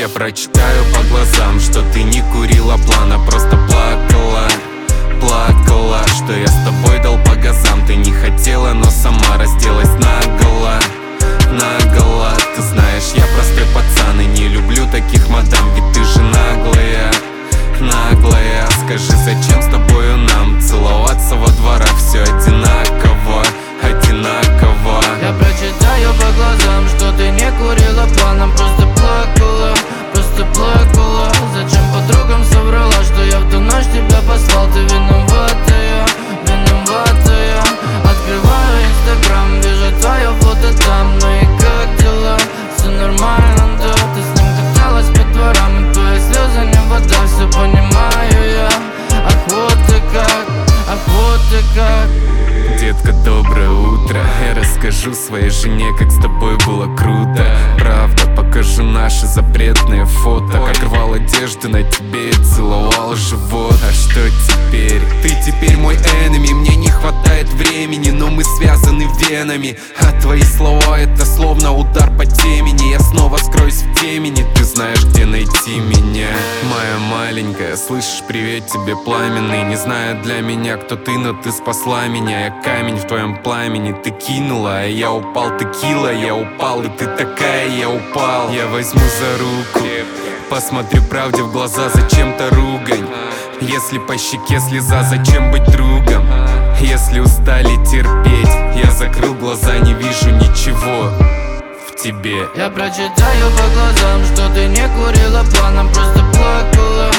Я прочитаю по глазам, что ты не курила плана, просто плакала, плакала, что я с тобой дал по газам. Ты не хотела, но сама разделась наголо, наголо. Ты знаешь, я простой пацан и не люблю таких мадам, ведь ты же наглая, наглая. Скажи, зачем с тобою нам целоваться во дворах? Все одинаково, одинаково. Я прочитаю по глазам, что ты не курила планом, просто плакала, просто плакала. Зачем подругам соврала, что я в ту ночь тебя послал? Ты виноватая, виноватая. Открываю инстаграм, вижу твое фото там. Ну и как дела? Все нормально, да? Ты с ним каталась по дворам, и твои слезы не вода, все понимаю я. Ах вот ты как, ах вот ты как. Детка, доброе утро. Я расскажу своей жене, как с тобой было круто. Правда, покажу наши запретные фото, как рвал одежды на тебе и целовал живот. А что теперь? Ты теперь мой enemy. Мне не хватает времени, но мы связаны венами. А твои слова — это словно удар по темени. Я снова скроюсь в темени, ты знаешь, где найти меня. Моя маленькая, слышишь, привет тебе пламенный. Не знаю для меня, кто ты, но ты спасла меня. Я камень в твоем пламени, ты кинула, а я упал. Текила, я упал, и ты такая, я упал. Я возьму за руку, посмотрю правде в глаза, зачем-то ругань. Если по щеке слеза, зачем быть другом? Если устали терпеть, я закрыл глаза, не вижу ничего в тебе. Я прочитаю по глазам, что ты не курила планом, просто плакала,